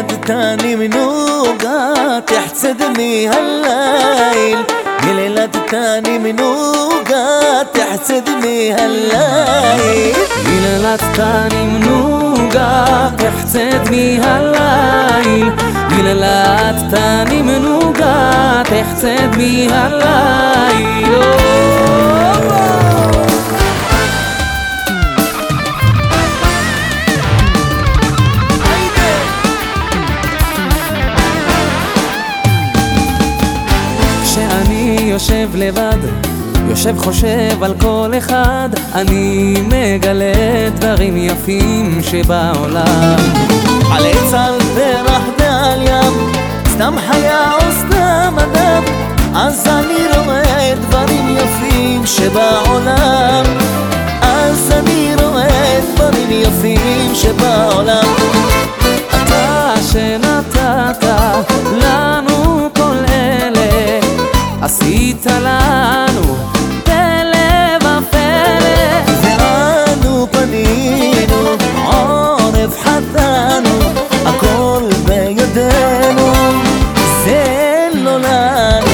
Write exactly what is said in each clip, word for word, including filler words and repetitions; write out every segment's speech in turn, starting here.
ولادتاني منوقة تحسدني هالليل ولادتاني منوقة تحسدني هالليل ولادتاني منوقة تحسدني هالليل ولادتاني منوقة تحسدني هالليل כשאני יושב לבד, יושב חושב על כל אחד, אני מגלה דברים יפים שבעולם. על עץ על פרח ועל ים, סתם חיה או סתם אדם, אז אני רואה דברים יפים שבעולם. אז אני רואה דברים יפים שבעולם. אתה שנתת לנו כל אלה, עשית לנו פלא ופלא, ואנו פנינו עורף חטאנו, הכל בידינו, זה לא לנו.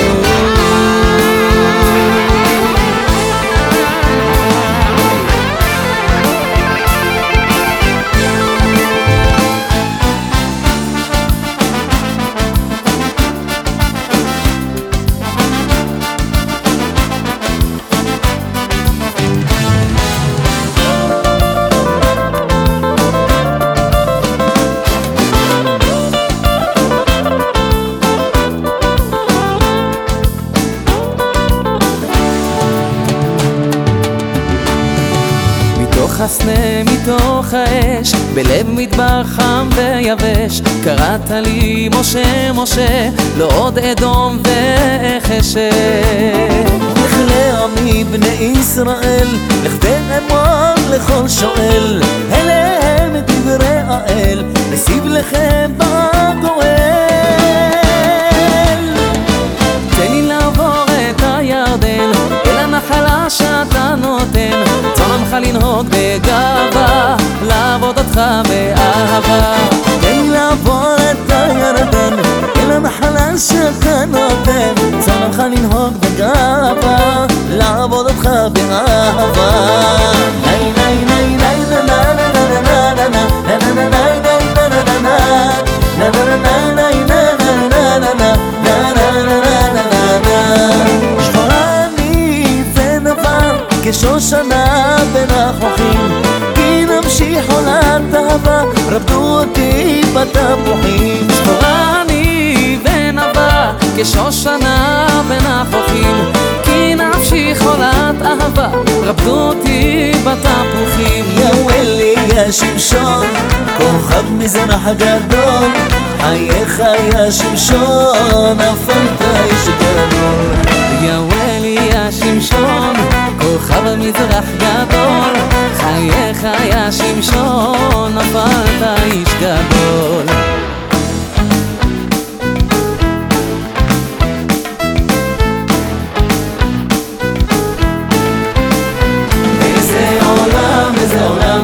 מתוך הסנה, מתוך האש, בלב מדבר חם ויבש, קראת לי משה משה, לא עוד אדום ואחשת. לך לעמי בני ישראל, לך תן אמון לכל שואל, אלה הם דברי האל, נשיב לכם בגואל. תן לי לעבור את הירדן, אל הנחלה שאתה נותן, צאן עמך לנהוג בגאווה, לעבוד אותך באהבה. תן לי לעבור את הירדן, אל הנחלה שאתה נותן, צאן עמך לנהוג בגאווה, לעבוד אותך באהבה. ניי ניי ניי ניי נה נה נה נה נה נה נה נה נה נה. שחורה אני ונבר כשושנה בין החוכים, כי נמשיך עולת אהבה, רבדו אותי בתפוחים. שחורה אני ונבר כשושנה בין החוכים, כי נפשי חולת אהבה, רבדו אותי בתפוחים. יא ולי יא שמשון, כוכב מזרח גדול, חייך יא שמשון, נפלת איש גדול. יא ולי יא שמשון, כוכב מזרח גדול, חייך יא שמשון, נפלת איש גדול. איזה עולם, איזה עולם,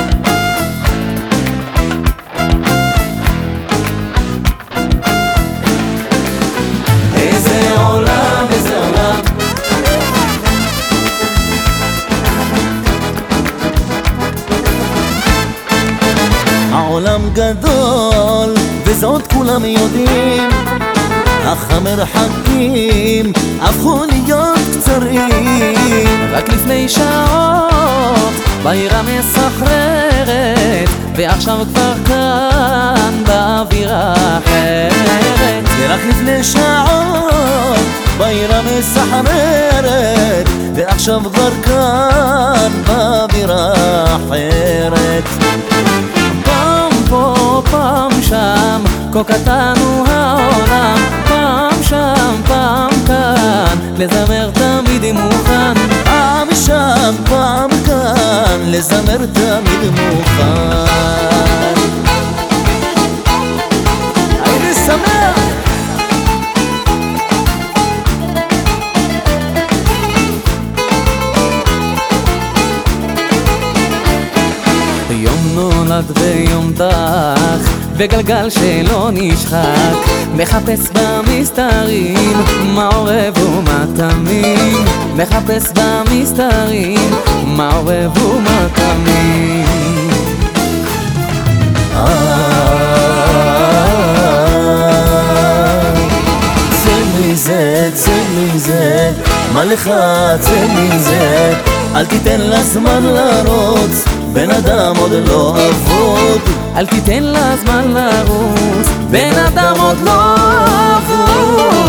איזה עולם, איזה עולם. העולם גדול וזאת כולם יודעים, אך המרחקים הפכו להיות קצרים. רק לפני שעות בעירה מסחררת, ועכשיו כבר כאן באווירה אחרת. ורק לפני שעות בעירה מסחררת, ועכשיו כבר כאן באווירה אחרת. פעם פה פעם שם, כה קטן הוא העולם, פעם שם פעם כאן, לזמר תמיד מוכן. פעם שם פעם כאן, לזמר תמיד מוכן. הייתי שמח. יום נולד ויום דח, וגלגל שלא נשחק, מחפש במסתרים מה עורב ומה תמים, מחפש במסתרים מה עורב ומה תמים. צא מזה, צא מזה, מה לך צא מזה, אל תיתן לה זמן לרוץ, בן אדם עוד לא אבוד. אל תיתן לה זמן לרוץ, בן אדם עוד לא אבוד.